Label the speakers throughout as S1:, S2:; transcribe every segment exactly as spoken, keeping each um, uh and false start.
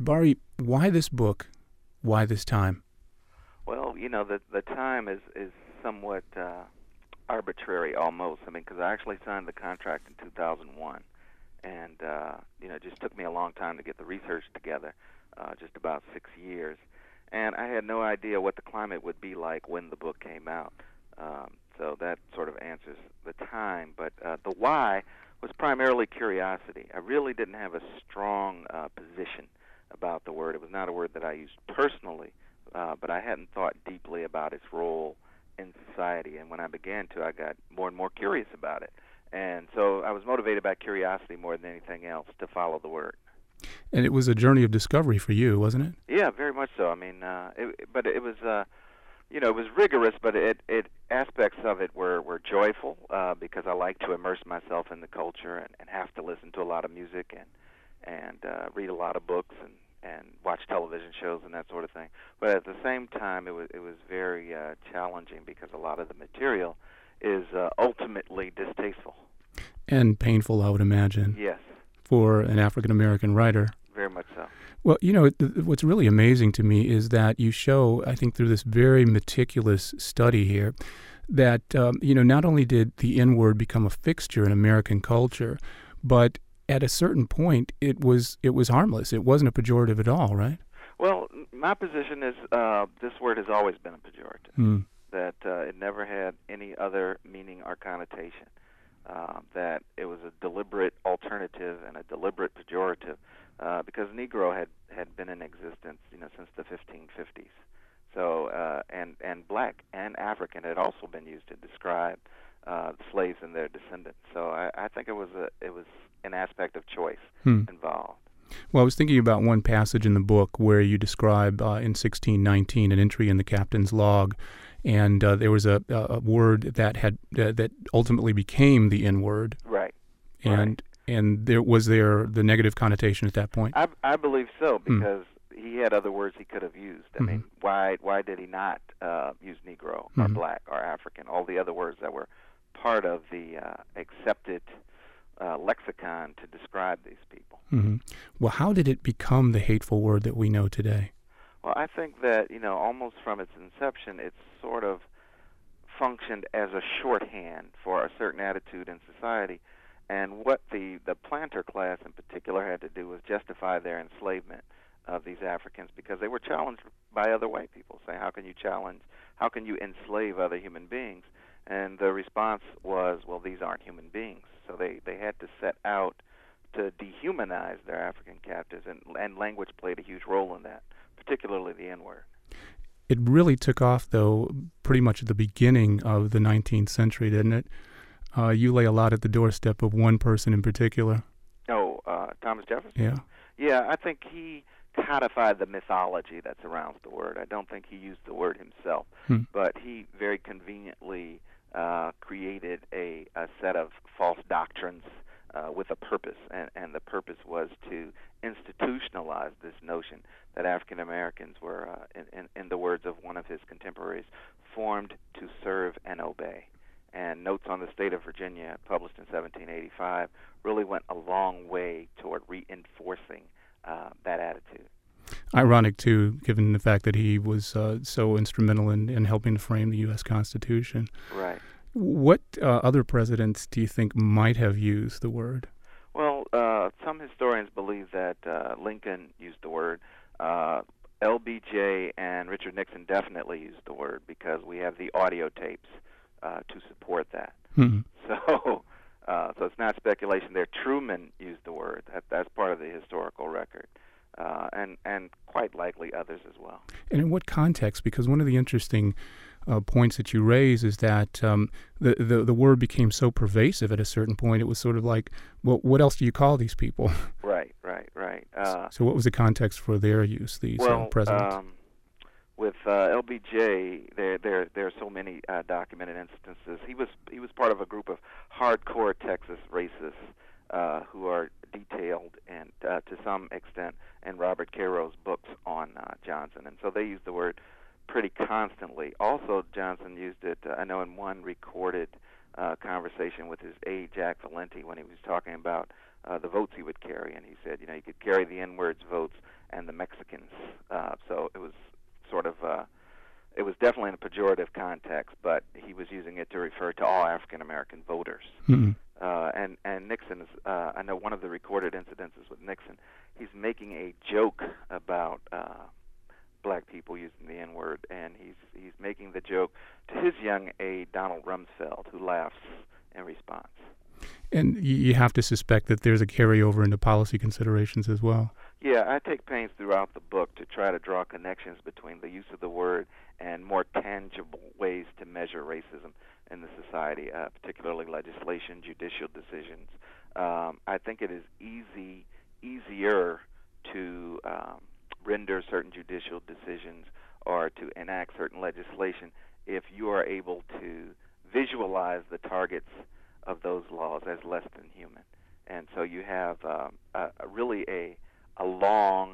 S1: Jabari, why this book? Why this time?
S2: Well, you know, the the time is is somewhat uh, arbitrary almost. I mean, because I actually signed the contract in two thousand one, and uh, you know, it just took me a long time to get the research together, uh, just about six years, and I had no idea what the climate would be like when the book came out. Um, so that sort of answers the time. But uh, the why was primarily curiosity. I really didn't have a strong uh, position about the word. It was not a word that I used personally, uh, but I hadn't thought deeply about its role in society. And when I began to, I got more and more curious about it. And so I was motivated by curiosity more than anything else to follow the word.
S1: And it was a journey of discovery for you, wasn't it?
S2: Yeah, very much so. I mean, uh, it, but it was, uh, you know, it was rigorous, but it, it aspects of it were, were joyful uh, because I like to immerse myself in the culture and, and have to listen to a lot of music and and uh, read a lot of books and, and watch television shows and that sort of thing. But at the same time, it was it was very uh, challenging because a lot of the material is uh, ultimately distasteful.
S1: And painful, I would imagine.
S2: Yes.
S1: For an African-American writer.
S2: Very much so.
S1: Well, you know, what's really amazing to me is that you show, I think through this very meticulous study here, that, um, you know, not only did the N-word become a fixture in American culture, but at a certain point, it was it was harmless. It wasn't a pejorative at all, right?
S2: Well, my position is uh, this word has always been a pejorative,
S1: Mm.
S2: that uh, it never had any other meaning or connotation, uh, that it was a deliberate alternative and a deliberate pejorative, uh, because Negro had, had been in existence, you know, since the fifteen fifties. So, uh, and, and black and African had also been used to describe uh, slaves and their descendants. So I, I think it was a, it was an aspect of choice
S1: Hmm.
S2: involved.
S1: Well, I was thinking about one passage in the book where you describe uh, in sixteen nineteen an entry in the captain's log, and uh, there was a, a word that had uh, that ultimately became the N-word.
S2: Right.
S1: And
S2: right.
S1: and there was there the negative connotation at that point.
S2: I, I believe so, because hmm. he had other words he could have used. I
S1: mm-hmm.
S2: mean, why why did he not uh, use Negro or
S1: mm-hmm.
S2: black or African? All the other words that were part of the uh, accepted uh, lexicon to describe these people.
S1: Mm-hmm. Well, how did it become the hateful word that we know today?
S2: Well, I think that, you know, almost from its inception, it's sort of functioned as a shorthand for a certain attitude in society. And what the, the planter class in particular had to do was justify their enslavement of these Africans, because they were challenged by other white people, saying, how can you challenge, how can you enslave other human beings? And the response was, well, these aren't human beings. So they, they had to set out to dehumanize their African captives, and, and language played a huge role in that, particularly the N-word.
S1: It really took off, though, pretty much at the beginning of the nineteenth century, didn't it? Uh, you lay a lot at the doorstep of one person in particular.
S2: Oh, uh, Thomas Jefferson?
S1: Yeah.
S2: Yeah, I think he codified the mythology that surrounds the word. I don't think he used the word himself,
S1: hmm.
S2: but he very conveniently uh, created a, a set of false doctrines uh, with a purpose, and, and the purpose was to institutionalize this notion that African Americans were, uh, in, in, in the words of one of his contemporaries, formed to serve and obey. And Notes on the State of Virginia, published in seventeen eighty-five, really went a long way toward reinforcing uh, that attitude.
S1: Ironic, too, given the fact that he was uh, so instrumental in, in helping to frame the U S Constitution.
S2: Right.
S1: What uh, other presidents do you think might have used the word?
S2: Well, uh, some historians believe that uh, Lincoln used the word. Uh, L B J and Richard Nixon definitely used the word, because we have the audio tapes uh, to support that.
S1: Hmm.
S2: So, uh, so it's not speculation there. Truman used the word. That, that's part of the historical record, uh, and and quite likely others as well.
S1: And in what context? Because one of the interesting uh, points that you raise is that um, the, the the word became so pervasive at a certain point. It was sort of like, well, what else do you call these people?
S2: Right, right, right. Uh,
S1: so what was the context for their use, these
S2: well,
S1: uh, presidents?
S2: Um, with uh, L B J, there there there are so many uh, documented instances. He was he was part of a group of hardcore Texas racists uh, who are detailed and uh, to some extent in Robert Caro's books on uh, Johnson, and so they used the word pretty constantly. Also, Johnson used it, uh, I know, in one recorded uh, conversation with his aide Jack Valenti when he was talking about uh, the votes he would carry, and he said, you know, you could carry the N-word's votes and the the Mexicans. Uh, so it was sort of, uh, it was definitely in a pejorative context, but he was using it to refer to all African American voters.
S1: Mm-hmm.
S2: Uh, and and Nixon is, uh, I know one of the recorded incidences with Nixon, he's making a joke about uh, black people using the N-word, and he's he's making the joke to his young aide, Donald Rumsfeld, who laughs in response.
S1: And you have to suspect that there's a carryover into policy considerations as well.
S2: Yeah, I take pains throughout the book to try to draw connections between the use of the word and more tangible ways to measure racism in the society, uh, particularly legislation, judicial decisions. Um, I think it is easy, easier to um, render certain judicial decisions or to enact certain legislation if you are able to visualize the targets of those laws as less than human. And so you have um, a, a really a, a long,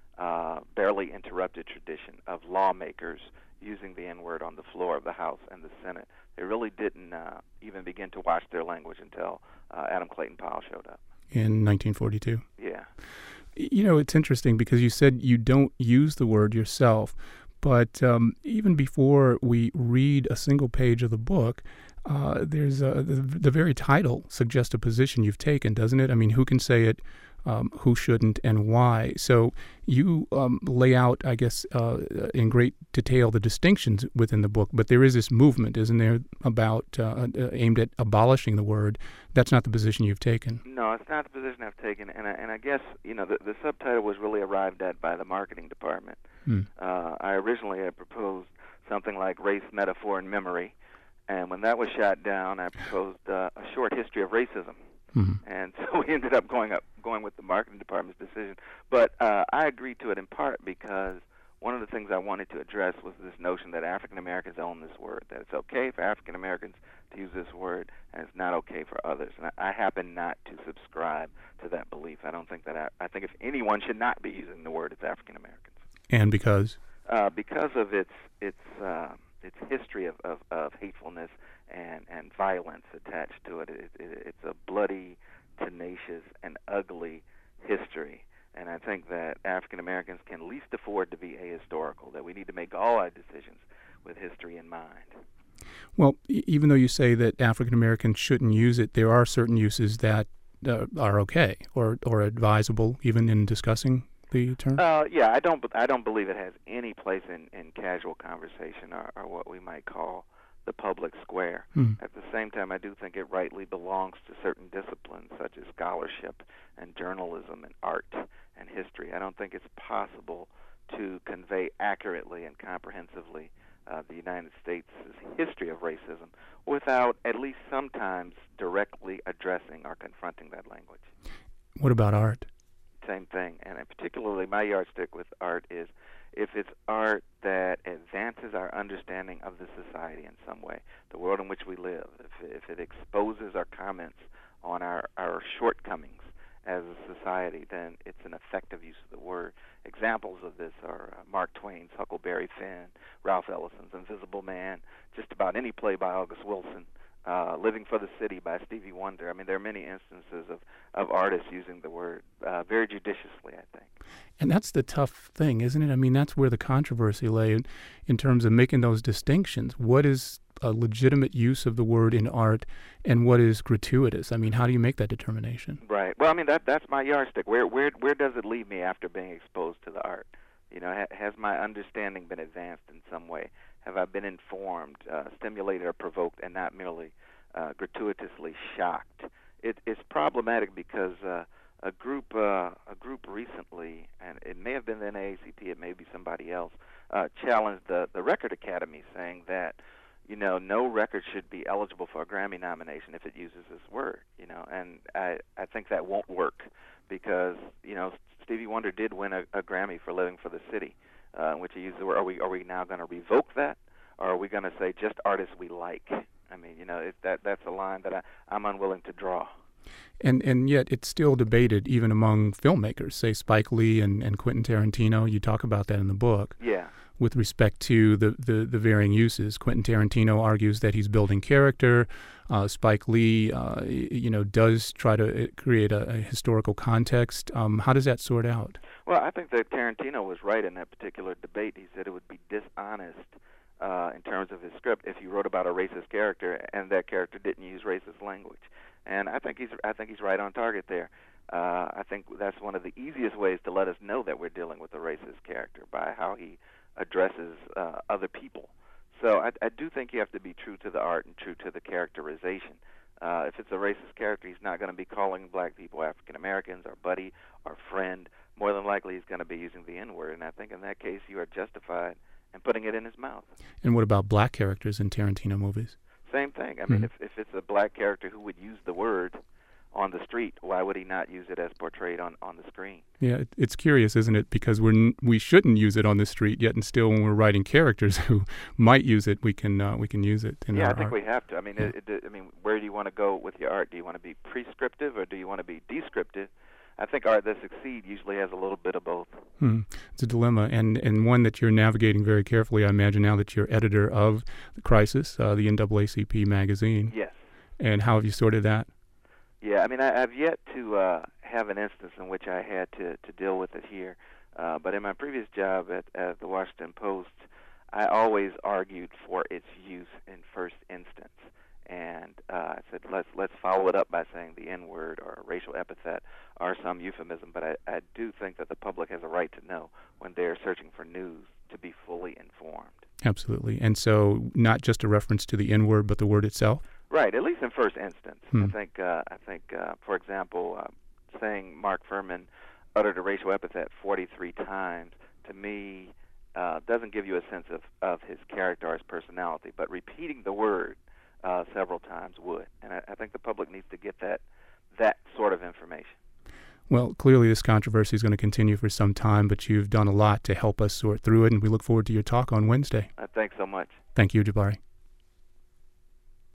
S2: uh, barely interrupted tradition of lawmakers using the N-word on the floor of the House and the Senate. They really didn't uh, even begin to watch their language until uh, Adam Clayton Powell showed up.
S1: In nineteen forty-two.
S2: Yeah.
S1: You know, it's interesting because you said you don't use the word yourself, but um, even before we read a single page of the book, uh, there's a, the, the very title suggests a position you've taken, doesn't it? I mean, who can say it, um, who shouldn't, and why? So you um, lay out, I guess, uh, in great detail the distinctions within the book, but there is this movement, isn't there, about uh, uh, aimed at abolishing the word. That's not the position you've taken.
S2: No, it's not the position I've taken, and I, and I guess, you know, the, the subtitle was really arrived at by the marketing department. Hmm. Uh, I originally had proposed something like Race, Metaphor, and Memory, and when that was shot down, I proposed uh, a short history of racism. Mm-hmm. And so we ended up going up going with the marketing department's decision. But uh, I agreed to it in part because one of the things I wanted to address was this notion that African Americans own this word, that it's okay for African Americans to use this word, and it's not okay for others. And I, I happen not to subscribe to that belief. I don't think that I, I think if anyone should not be using the word, it's African Americans.
S1: And because?
S2: Uh, because of its its uh, its history of, of, of hatefulness and, and violence attached to it. It, it. It's a bloody, tenacious, and ugly history. And I think that African Americans can least afford to be ahistorical, that we need to make all our decisions with history in mind.
S1: Well, e- even though you say that African Americans shouldn't use it, there are certain uses that uh, are okay or, or advisable, even in discussing the term?
S2: Uh, yeah, I don't. I don't believe it has any place in, in casual conversation or, or what we might call the public square. Hmm. At the same time, I do think it rightly belongs to certain disciplines such as scholarship and journalism and art and history. I don't think it's possible to convey accurately and comprehensively uh, the United States' history of racism without at least sometimes directly addressing or confronting that language.
S1: What about art?
S2: Same thing, and particularly my yardstick with art is if it's art that advances our understanding of the society in some way, the world in which we live, if, if it exposes our comments on our, our shortcomings as a society, then it's an effective use of the word. Examples of this are uh, Mark Twain's Huckleberry Finn, Ralph Ellison's Invisible Man, just about any play by August Wilson, Uh, Living for the City by Stevie Wonder. I mean, there are many instances of, of artists using the word uh, very judiciously, I think.
S1: And that's the tough thing, isn't it? I mean, that's where the controversy lay in, in terms of making those distinctions. What is a legitimate use of the word in art and what is gratuitous? I mean, how do you make that determination?
S2: Right. Well, I mean, that that's my yardstick. Where where where does it leave me after being exposed to the art? You know, ha- has my understanding been advanced in some way? Have I been informed, uh, stimulated, or provoked, and not merely uh, gratuitously shocked? It, it's problematic because uh, a group, uh, a group recently, and it may have been the N double A C P, it may be somebody else, uh, challenged the the Record Academy, saying that, you know, no record should be eligible for a Grammy nomination if it uses this word. You know, and I I think that won't work because, you know, Stevie Wonder did win a, a Grammy for Living for the City. Uh, in which he used the word. Are we are we now going to revoke that, or are we going to say just artists we like? I mean, you know, it, that that's a line that I, I'm unwilling to draw.
S1: And and yet it's still debated even among filmmakers, say Spike Lee and, and Quentin Tarantino. You talk about that in the book.
S2: Yeah.
S1: With respect to the, the, the varying uses, Quentin Tarantino argues that he's building character. Uh, Spike Lee, uh, you know, does try to create a, a historical context. Um, how does that sort out?
S2: Well, I think that Tarantino was right in that particular debate. He said it would be dishonest uh, in terms of his script if you wrote about a racist character and that character didn't use racist language. And I think he's I think he's right on target there. Uh, I think that's one of the easiest ways to let us know that we're dealing with a racist character, by how he addresses uh, other people. So I, I do think you have to be true to the art and true to the characterization. Uh, if it's a racist character, he's not going to be calling black people African Americans, our buddy, our friend. More than likely, he's going to be using the N-word, and I think in that case, you are justified in putting it in his mouth.
S1: And what about black characters in Tarantino movies?
S2: Same thing. I
S1: Mm-hmm.
S2: mean, if, if it's a black character who would use the word on the street, why would he not use it as portrayed on, on the screen?
S1: Yeah, it, it's curious, isn't it? Because we're n- we shouldn't use it on the street, yet and still, when we're writing characters who might use it, we can uh, we can use it in
S2: yeah,
S1: our
S2: I think
S1: art.
S2: we have to. I mean,
S1: Yeah.
S2: it, it, I mean, where do you want to go with your art? Do you want to be prescriptive or do you want to be descriptive? I think art that succeeds usually has a little bit of both.
S1: Hmm. It's a dilemma, and, and one that you're navigating very carefully, I imagine, now that you're editor of The Crisis, uh, the N double A C P magazine.
S2: Yes.
S1: And how have you sorted that?
S2: Yeah, I mean, I, I've yet to uh, have an instance in which I had to, to deal with it here. Uh, but in my previous job at, at the Washington Post, I always argued for its use in first instance. And uh, I said, let's let's follow it up by saying the N-word or a racial epithet or some euphemism. But I, I do think that the public has a right to know when they're searching for news to be fully informed.
S1: Absolutely. And so not just a reference to the N-word, but the word itself?
S2: Right, at least in first instance.
S1: Hmm.
S2: I think, uh, I think, uh, for example, uh, saying Mark Fuhrman uttered a racial epithet forty-three times, to me, uh, doesn't give you a sense of, of his character or his personality. But repeating the word uh, several times would. And I, I think the public needs to get that that sort of information.
S1: Well, clearly this controversy is going to continue for some time, but you've done a lot to help us sort through it, and we look forward to your talk on Wednesday.
S2: Uh, thanks so much.
S1: Thank you, Jabari.